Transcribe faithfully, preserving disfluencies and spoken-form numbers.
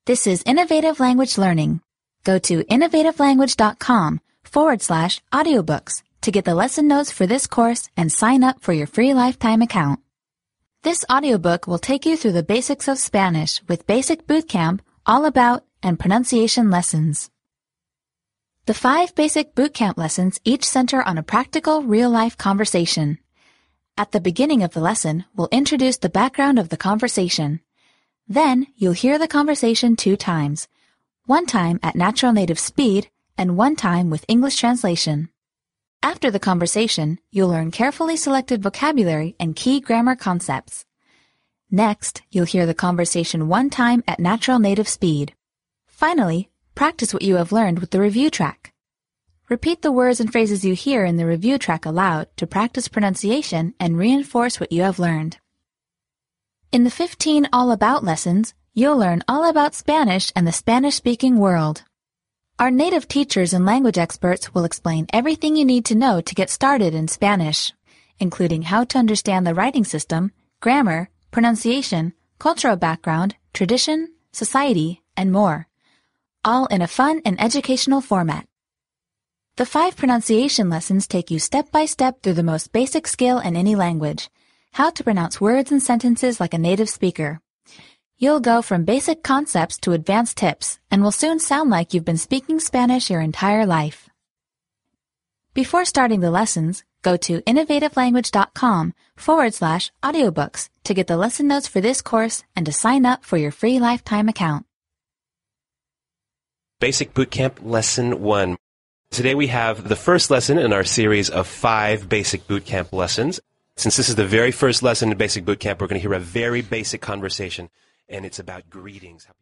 This is Innovative Language Learning. Go to innovativelanguage.com forward slash audiobooks to get the lesson notes for this course and sign up for your free lifetime account. This audiobook will take you through the basics of Spanish with Basic Bootcamp, All About, and pronunciation lessons. The five basic bootcamp lessons each center on a practical, real-life conversation. At the beginning of the lesson, we'll introduce the background of the conversation. Then, you'll hear the conversation two times, one time at natural native speed and one time with English translation. After the conversation, you'll learn carefully selected vocabulary and key grammar concepts. Next, you'll hear the conversation one time at natural native speed. Finally, practice what you have learned with the review track. Repeat the words and phrases you hear in the review track aloud to practice pronunciation and reinforce what you have learned. In the fifteen All About lessons, you'll learn all about Spanish and the Spanish-speaking world. Our native teachers and language experts will explain everything you need to know to get started in Spanish, including how to understand the writing system, grammar, pronunciation, cultural background, tradition, society, and more, all in a fun and educational format. The five pronunciation lessons take you step by step through the most basic skill in any language, how to pronounce words and sentences like a native speaker. You'll go from basic concepts to advanced tips and will soon sound like you've been speaking Spanish your entire life. Before starting the lessons, go to innovativelanguage.com forward slash audiobooks to get the lesson notes for this course and to sign up for your free lifetime account. Basic Bootcamp Lesson one. Today we have the first lesson in our series of five Basic Bootcamp lessons. Since this is the very first lesson in Basic Bootcamp, we're going to hear a very basic conversation, and it's about greetings.